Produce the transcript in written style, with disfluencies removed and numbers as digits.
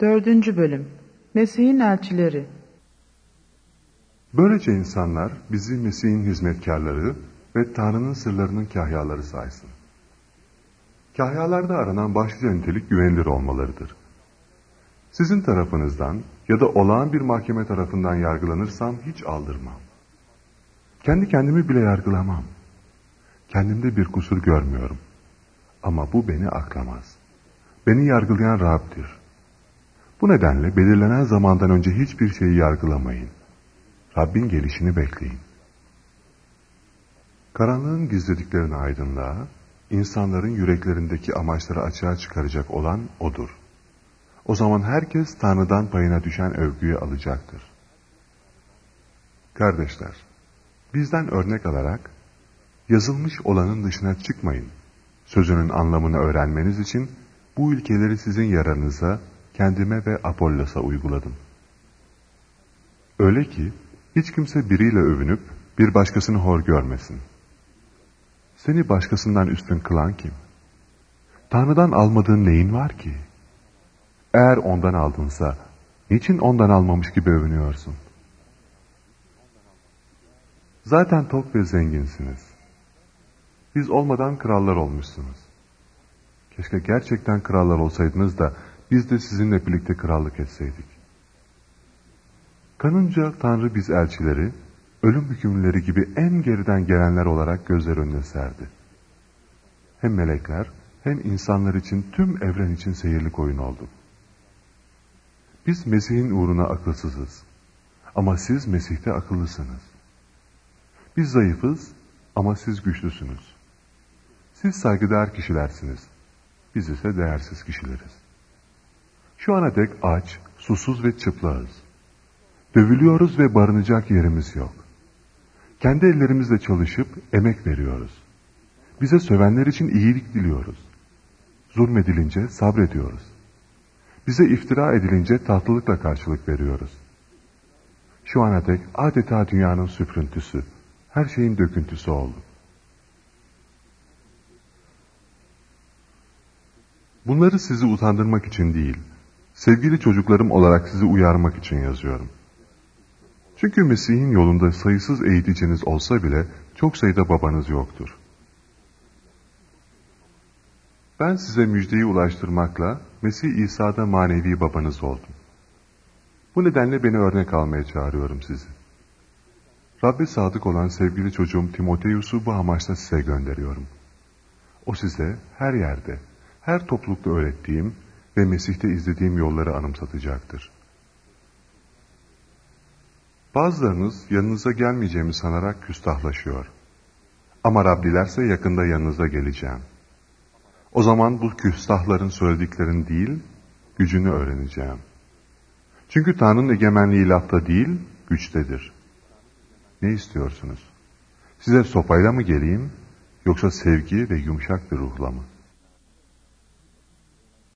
4. Bölüm Mesih'in elçileri. Böylece insanlar bizi Mesih'in hizmetkarları ve Tanrı'nın sırlarının kahyaları saysın. Kahyalarda aranan başlıca nitelik güvenilir olmalarıdır. Sizin tarafınızdan ya da olağan bir mahkeme tarafından yargılanırsam hiç aldırmam. Kendi kendimi bile yargılamam. Kendimde bir kusur görmüyorum. Ama bu beni aklamaz. Beni yargılayan Rab'dir. Bu nedenle belirlenen zamandan önce hiçbir şeyi yargılamayın. Rabbin gelişini bekleyin. Karanlığın gizlediklerini aydınlığa, insanların yüreklerindeki amaçları açığa çıkaracak olan O'dur. O zaman herkes Tanrı'dan payına düşen övgüyü alacaktır. Kardeşler, bizden örnek alarak, yazılmış olanın dışına çıkmayın sözünün anlamını öğrenmeniz için bu ilkeleri sizin yararınıza, kendime ve Apollos'a uyguladım. Öyle ki hiç kimse biriyle övünüp bir başkasını hor görmesin. Seni başkasından üstün kılan kim? Tanrı'dan almadığın neyin var ki? Eğer ondan aldınsa, niçin ondan almamış gibi övünüyorsun? Zaten tok ve zenginsiniz. Biz olmadan krallar olmuşsunuz. Keşke gerçekten krallar olsaydınız da biz de sizinle birlikte krallık etseydik. Kanınca Tanrı biz elçileri, ölüm hükümlüleri gibi en geriden gelenler olarak gözler önüne serdi. Hem melekler hem insanlar için tüm evren için seyirlik oyun olduk. Biz Mesih'in uğruna akılsızız. Ama siz Mesih'te akıllısınız. Biz zayıfız ama siz güçlüsünüz. Siz saygıdeğer kişilersiniz. Biz ise değersiz kişileriz. Şu ana dek aç, susuz ve çıplağız. Dövülüyoruz ve barınacak yerimiz yok. Kendi ellerimizle çalışıp emek veriyoruz. Bize sövenler için iyilik diliyoruz. Zulmedilince sabrediyoruz. Bize iftira edilince tatlılıkla karşılık veriyoruz. Şu ana dek adeta dünyanın süprüntüsü, her şeyin döküntüsü olduk. Bunları sizi utandırmak için değil, sevgili çocuklarım olarak sizi uyarmak için yazıyorum. Çünkü Mesih'in yolunda sayısız eğiticiniz olsa bile çok sayıda babanız yoktur. Ben size müjdeyi ulaştırmakla Mesih İsa'da manevi babanız oldum. Bu nedenle beni örnek almaya çağırıyorum sizi. Rabbe sadık olan sevgili çocuğum Timoteus'u bu amaçla size gönderiyorum. O size her yerde, her toplulukta öğrettiğim ve Mesih'te izlediğim yolları anımsatacaktır. Bazılarınız yanınıza gelmeyeceğimi sanarak küstahlaşıyor. Ama Rab dilerse yakında yanınıza geleceğim. O zaman bu küstahların söylediklerini değil, gücünü öğreneceğim. Çünkü Tanrı'nın egemenliği lafta değil, güçtedir. Ne istiyorsunuz? Size sopayla mı geleyim, yoksa sevgi ve yumuşak bir ruhla mı?